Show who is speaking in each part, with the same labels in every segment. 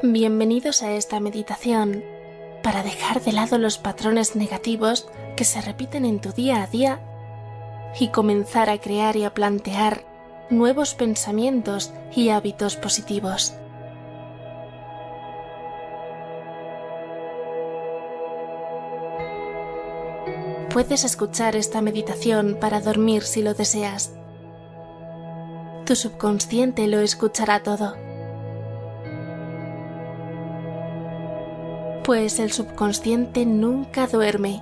Speaker 1: Bienvenidos a esta meditación para dejar de lado los patrones negativos que se repiten en tu día a día y comenzar a crear y a plantear nuevos pensamientos y hábitos positivos. Puedes escuchar esta meditación para dormir si lo deseas. Tu subconsciente lo escuchará todo. Pues el subconsciente nunca duerme.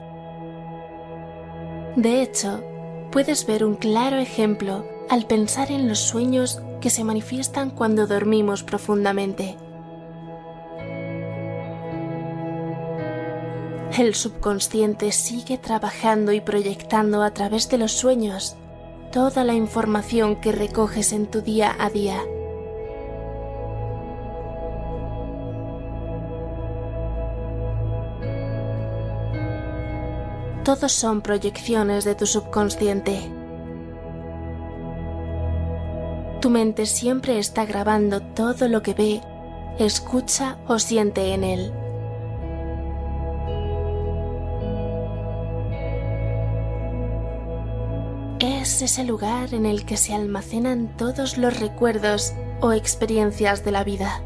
Speaker 1: De hecho, puedes ver un claro ejemplo al pensar en los sueños que se manifiestan cuando dormimos profundamente. El subconsciente sigue trabajando y proyectando a través de los sueños toda la información que recoges en tu día a día. Todos son proyecciones de tu subconsciente. Tu mente siempre está grabando todo lo que ve, escucha o siente en él. Es ese lugar en el que se almacenan todos los recuerdos o experiencias de la vida.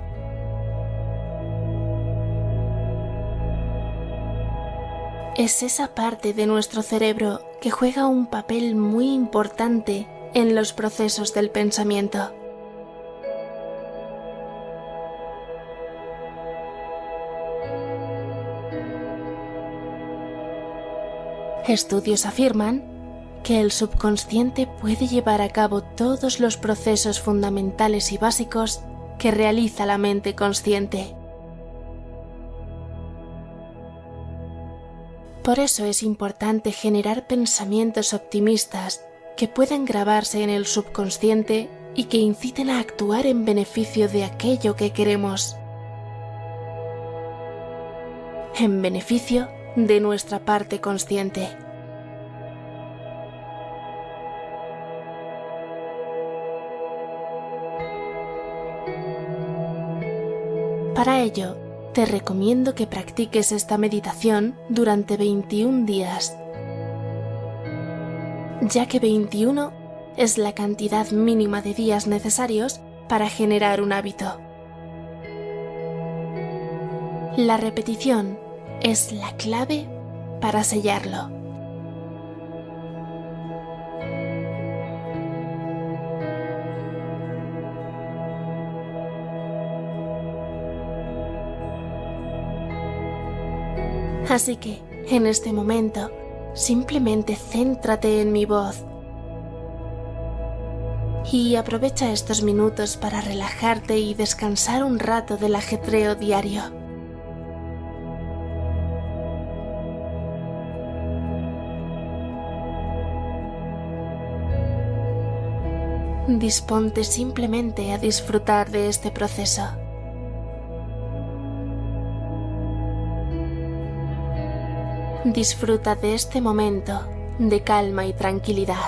Speaker 1: Es esa parte de nuestro cerebro que juega un papel muy importante en los procesos del pensamiento. Estudios afirman que el subconsciente puede llevar a cabo todos los procesos fundamentales y básicos que realiza la mente consciente. Por eso es importante generar pensamientos optimistas que puedan grabarse en el subconsciente y que inciten a actuar en beneficio de aquello que queremos. En beneficio de nuestra parte consciente. Para ello, te recomiendo que practiques esta meditación durante 21 días, ya que 21 es la cantidad mínima de días necesarios para generar un hábito. La repetición es la clave para sellarlo. Así que, en este momento, simplemente céntrate en mi voz y aprovecha estos minutos para relajarte y descansar un rato del ajetreo diario. Disponte simplemente a disfrutar de este proceso. Disfruta de este momento de calma y tranquilidad.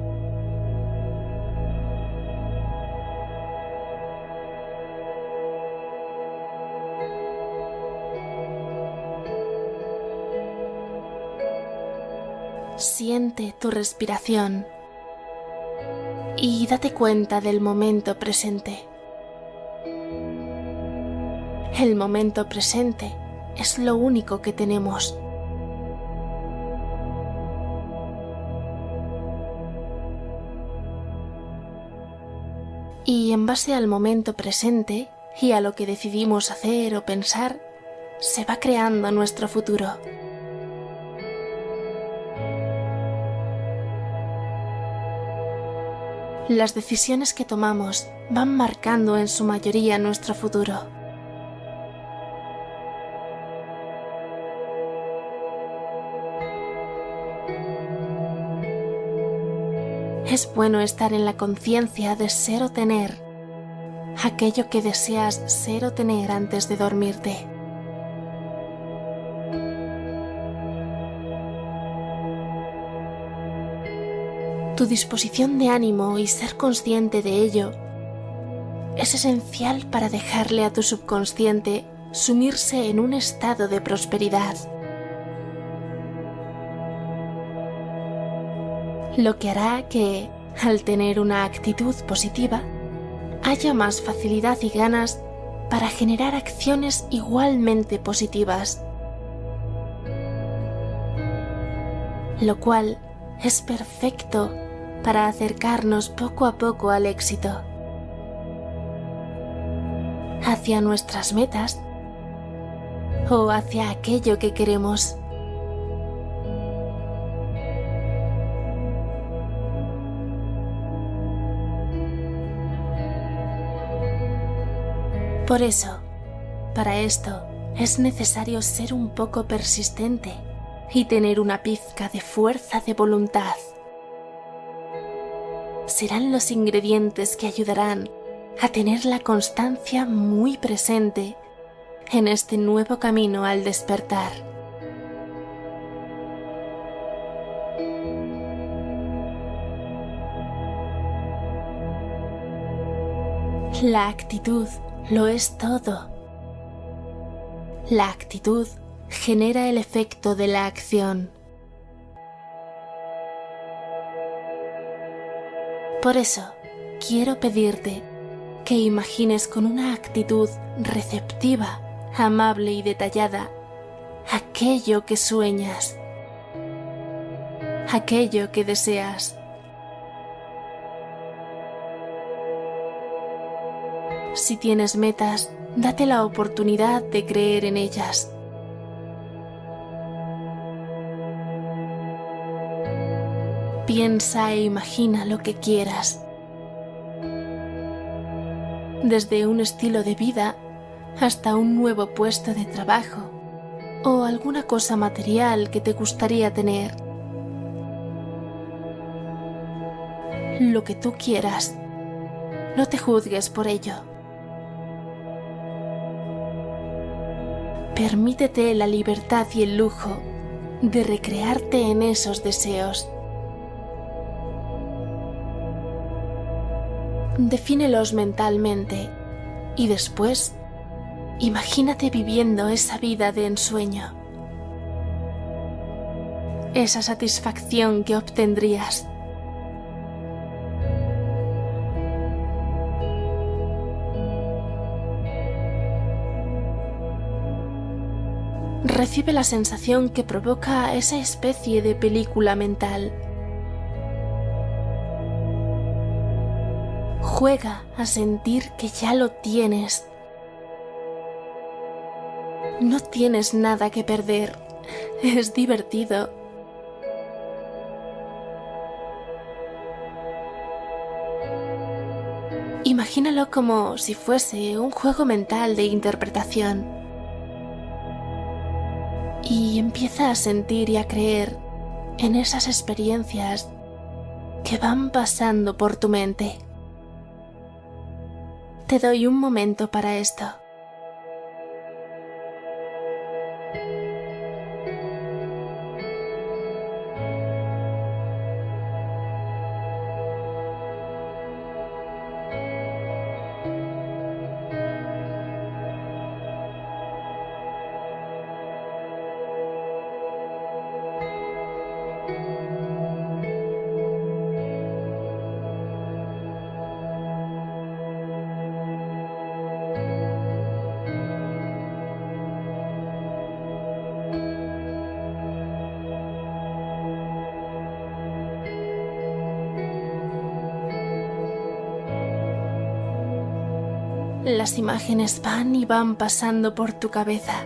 Speaker 1: Siente tu respiración y date cuenta del momento presente. El momento presente es lo único que tenemos. Y en base al momento presente y a lo que decidimos hacer o pensar, se va creando nuestro futuro. Las decisiones que tomamos van marcando en su mayoría nuestro futuro. Es bueno estar en la conciencia de ser o tener aquello que deseas ser o tener antes de dormirte. Tu disposición de ánimo y ser consciente de ello es esencial para dejarle a tu subconsciente sumirse en un estado de prosperidad. Lo que hará que, al tener una actitud positiva, haya más facilidad y ganas para generar acciones igualmente positivas, lo cual es perfecto para acercarnos poco a poco al éxito, hacia nuestras metas o hacia aquello que queremos. Por eso, para esto es necesario ser un poco persistente y tener una pizca de fuerza de voluntad. Serán los ingredientes que ayudarán a tener la constancia muy presente en este nuevo camino al despertar. La actitud lo es todo. La actitud genera el efecto de la acción. Por eso, quiero pedirte que imagines con una actitud receptiva, amable y detallada aquello que sueñas, aquello que deseas. Si tienes metas, date la oportunidad de creer en ellas. Piensa e imagina lo que quieras. Desde un estilo de vida hasta un nuevo puesto de trabajo o alguna cosa material que te gustaría tener. Lo que tú quieras, no te juzgues por ello. Permítete la libertad y el lujo de recrearte en esos deseos. Defínelos mentalmente y después imagínate viviendo esa vida de ensueño. Esa satisfacción que obtendrías. Recibe la sensación que provoca esa especie de película mental. Juega a sentir que ya lo tienes. No tienes nada que perder. Es divertido. Imagínalo como si fuese un juego mental de interpretación. Y empieza a sentir y a creer en esas experiencias que van pasando por tu mente. Te doy un momento para esto. Las imágenes van y van pasando por tu cabeza.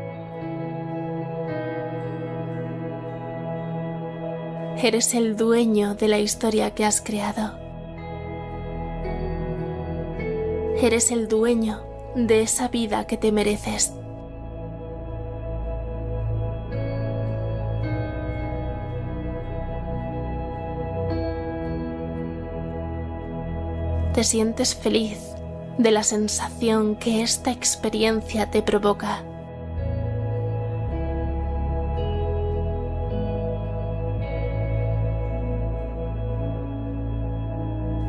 Speaker 1: Eres el dueño de la historia que has creado. Eres el dueño de esa vida que te mereces. Te sientes feliz de la sensación que esta experiencia te provoca.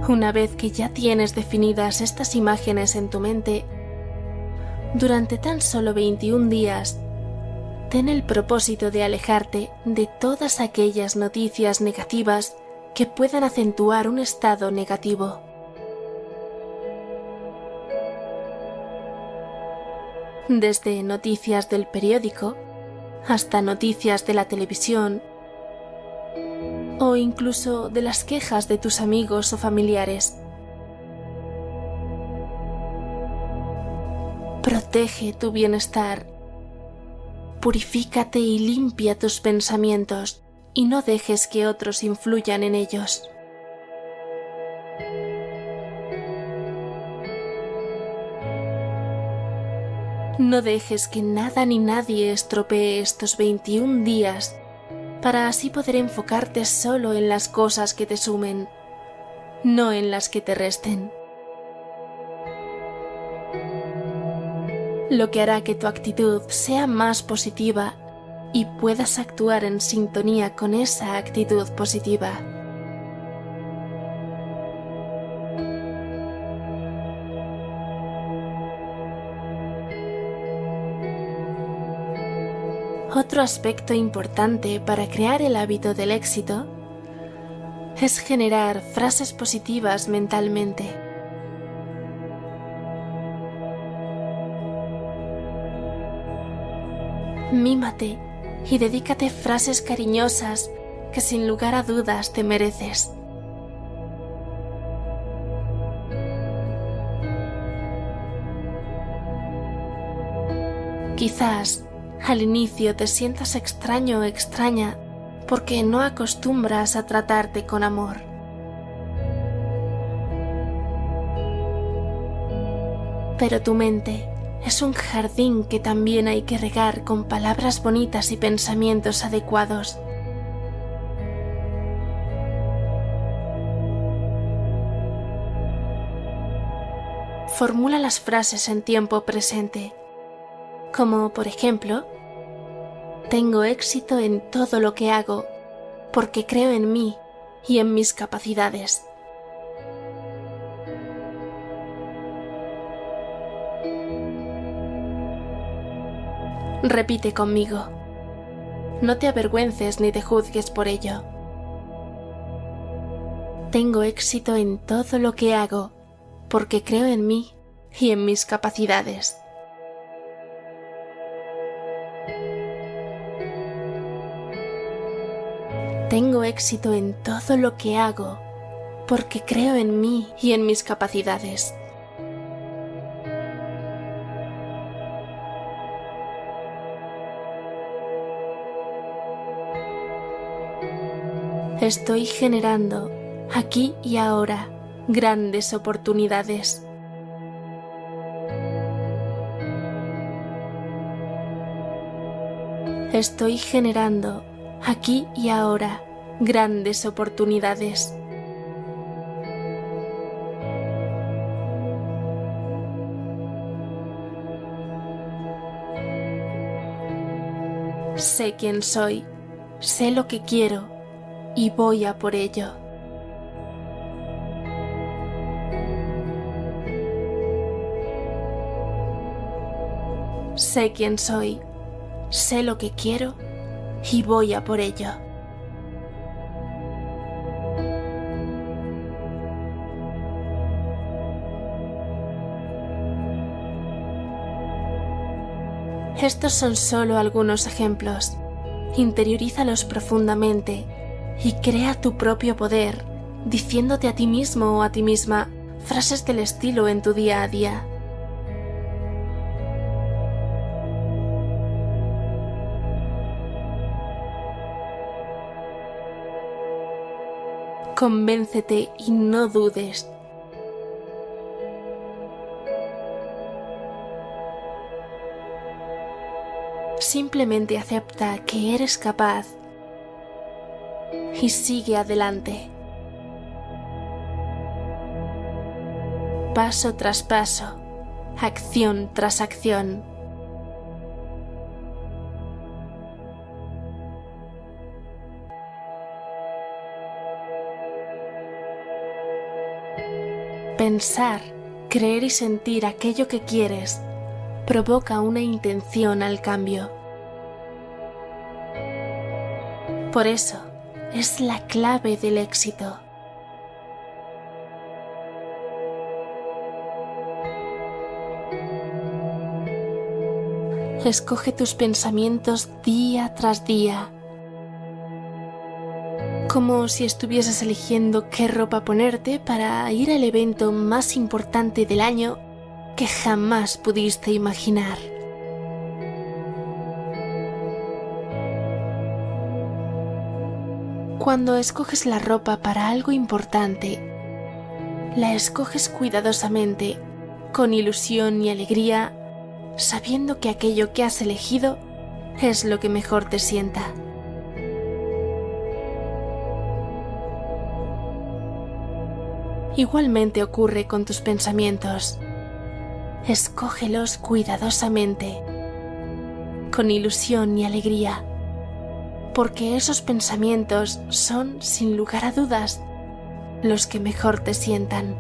Speaker 1: Una vez que ya tienes definidas estas imágenes en tu mente, durante tan solo 21 días, ten el propósito de alejarte de todas aquellas noticias negativas que puedan acentuar un estado negativo. Desde noticias del periódico hasta noticias de la televisión o incluso de las quejas de tus amigos o familiares. Protege tu bienestar. Purifícate y limpia tus pensamientos y no dejes que otros influyan en ellos. No dejes que nada ni nadie estropee estos 21 días para así poder enfocarte solo en las cosas que te sumen, no en las que te resten. Lo que hará que tu actitud sea más positiva y puedas actuar en sintonía con esa actitud positiva. Otro aspecto importante para crear el hábito del éxito es generar frases positivas mentalmente. Mímate y dedícate frases cariñosas que sin lugar a dudas te mereces. Quizás al inicio te sientas extraño o extraña porque no acostumbras a tratarte con amor. Pero tu mente es un jardín que también hay que regar con palabras bonitas y pensamientos adecuados. Formula las frases en tiempo presente, como por ejemplo: tengo éxito en todo lo que hago porque creo en mí y en mis capacidades. Repite conmigo. No te avergüences ni te juzgues por ello. Tengo éxito en todo lo que hago porque creo en mí y en mis capacidades. Tengo éxito en todo lo que hago porque creo en mí y en mis capacidades. Estoy generando, aquí y ahora, grandes oportunidades. Estoy generando, aquí y ahora, grandes oportunidades. Sé quién soy, sé lo que quiero y voy a por ello. Sé quién soy, sé lo que quiero y voy a por ello. Estos son solo algunos ejemplos. Interiorízalos profundamente y crea tu propio poder, diciéndote a ti mismo o a ti misma frases del estilo en tu día a día. Convéncete y no dudes. Simplemente acepta que eres capaz y sigue adelante. Paso tras paso, acción tras acción. Pensar, creer y sentir aquello que quieres provoca una intención al cambio. Por eso, es la clave del éxito. Escoge tus pensamientos día tras día, como si estuvieses eligiendo qué ropa ponerte para ir al evento más importante del año que jamás pudiste imaginar. Cuando escoges la ropa para algo importante, la escoges cuidadosamente, con ilusión y alegría, sabiendo que aquello que has elegido es lo que mejor te sienta. Igualmente ocurre con tus pensamientos. Escógelos cuidadosamente, con ilusión y alegría, porque esos pensamientos son, sin lugar a dudas, los que mejor te sientan.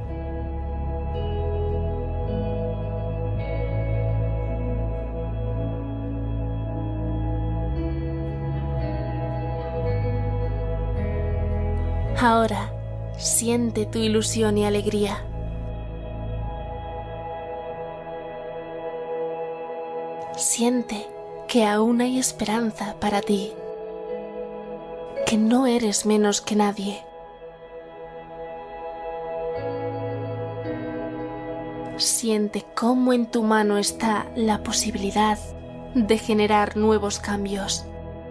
Speaker 1: Ahora, siente tu ilusión y alegría. Siente que aún hay esperanza para ti, que no eres menos que nadie. Siente cómo en tu mano está la posibilidad de generar nuevos cambios.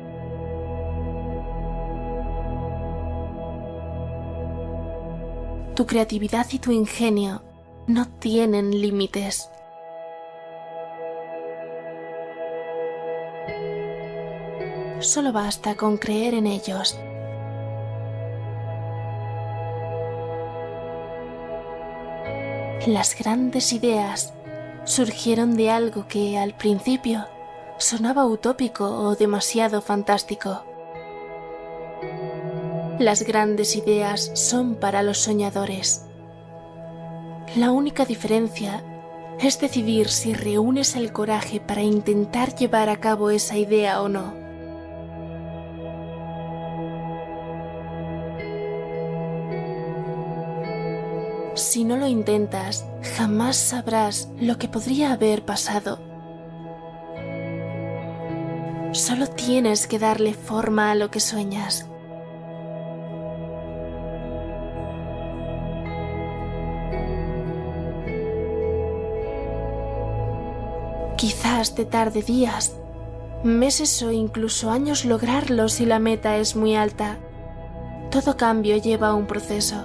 Speaker 1: Tu creatividad y tu ingenio no tienen límites. Solo basta con creer en ellos. Las grandes ideas surgieron de algo que al principio sonaba utópico o demasiado fantástico. Las grandes ideas son para los soñadores. La única diferencia es decidir si reúnes el coraje para intentar llevar a cabo esa idea o no. Si no lo intentas, jamás sabrás lo que podría haber pasado. Solo tienes que darle forma a lo que sueñas. Quizás te tarde días, meses o incluso años lograrlo si la meta es muy alta. Todo cambio lleva un proceso.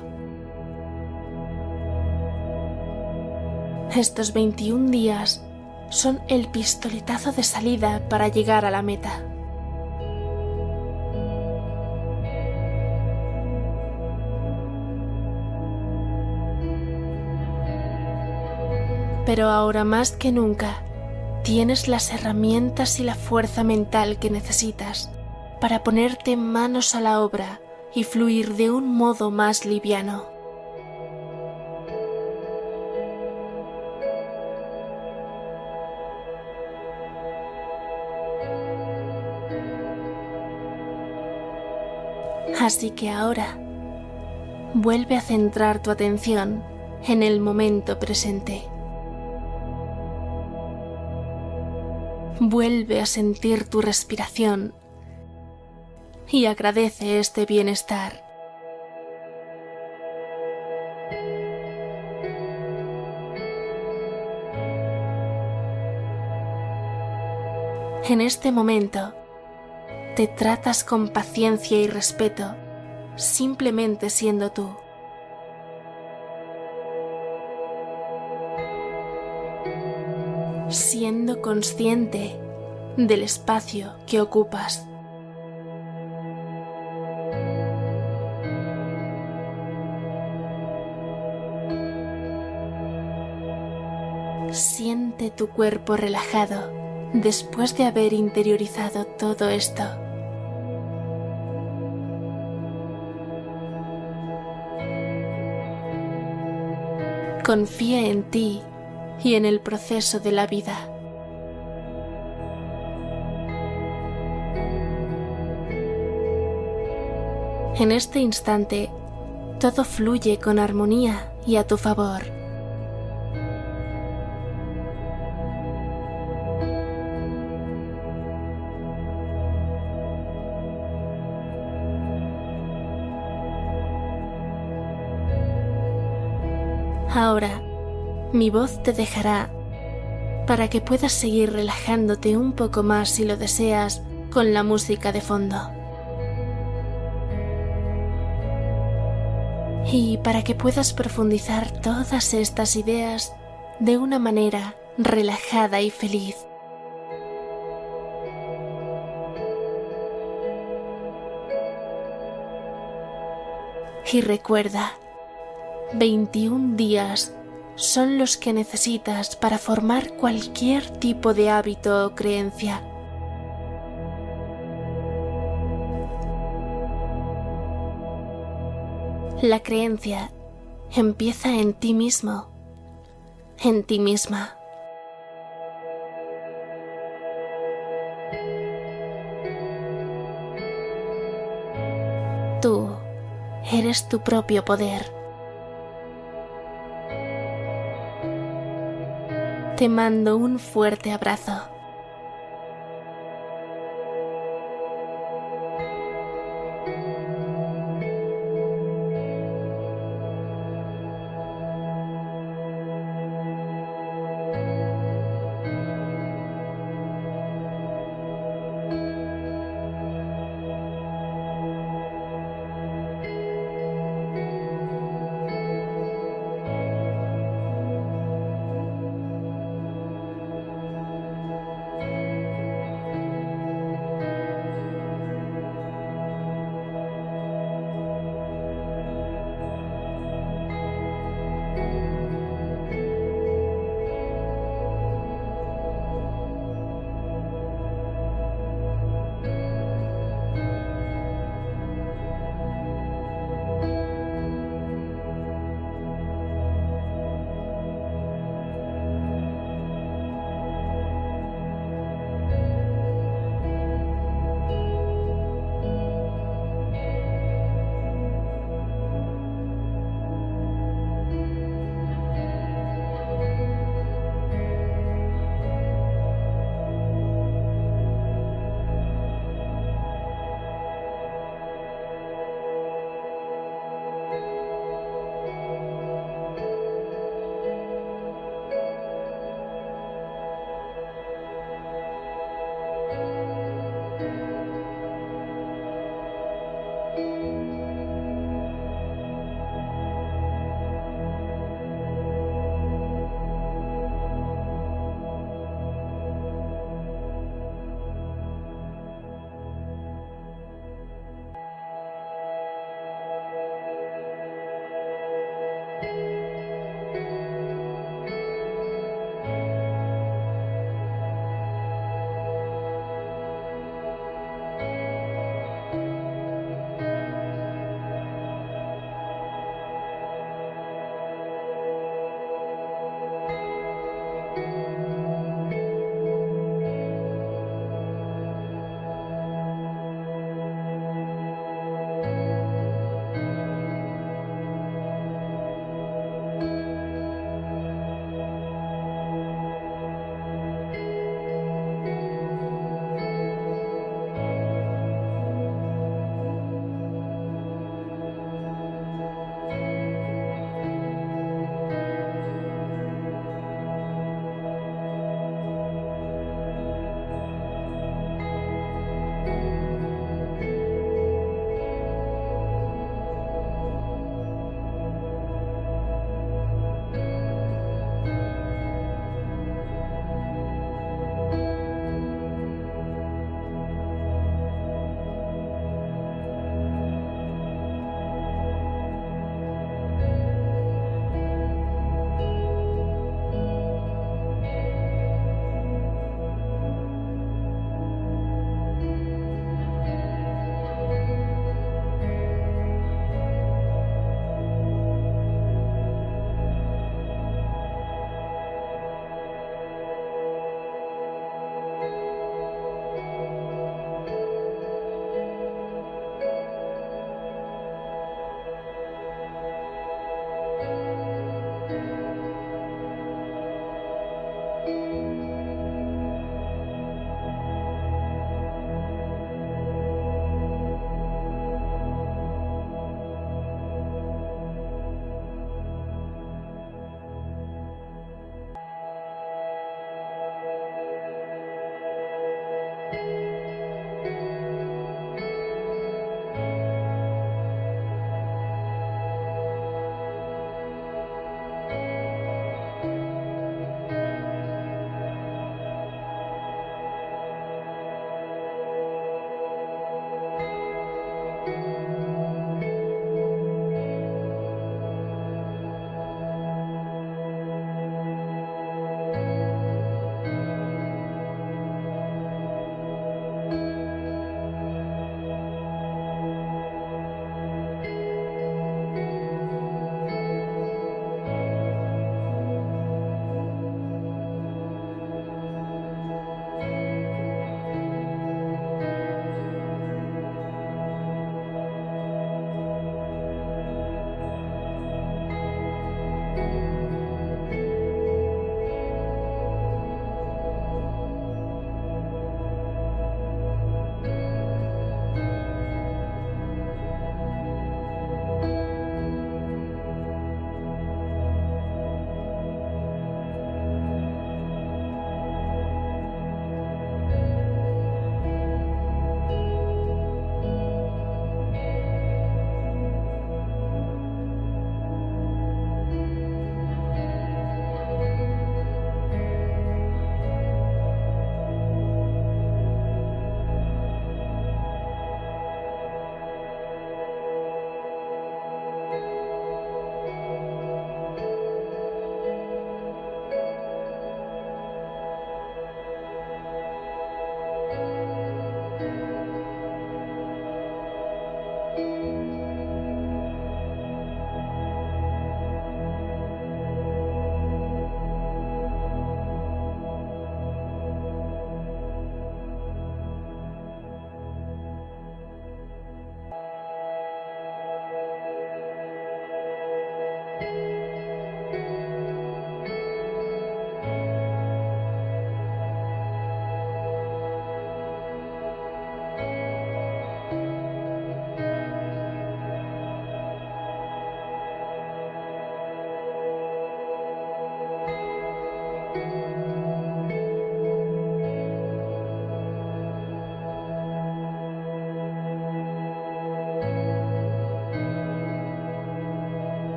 Speaker 1: Estos 21 días son el pistoletazo de salida para llegar a la meta. Pero ahora más que nunca, tienes las herramientas y la fuerza mental que necesitas para ponerte manos a la obra y fluir de un modo más liviano. Así que ahora, vuelve a centrar tu atención en el momento presente. Vuelve a sentir tu respiración y agradece este bienestar. En este momento, te tratas con paciencia y respeto, simplemente siendo tú. Siendo consciente del espacio que ocupas. Siente tu cuerpo relajado después de haber interiorizado todo esto. Confía en ti y en el proceso de la vida. En este instante, todo fluye con armonía y a tu favor. Ahora, mi voz te dejará para que puedas seguir relajándote un poco más si lo deseas con la música de fondo. Y para que puedas profundizar todas estas ideas de una manera relajada y feliz. Y recuerda, 21 días son los que necesitas para formar cualquier tipo de hábito o creencia. La creencia empieza en ti mismo, en ti misma. Tú eres tu propio poder. Te mando un fuerte abrazo.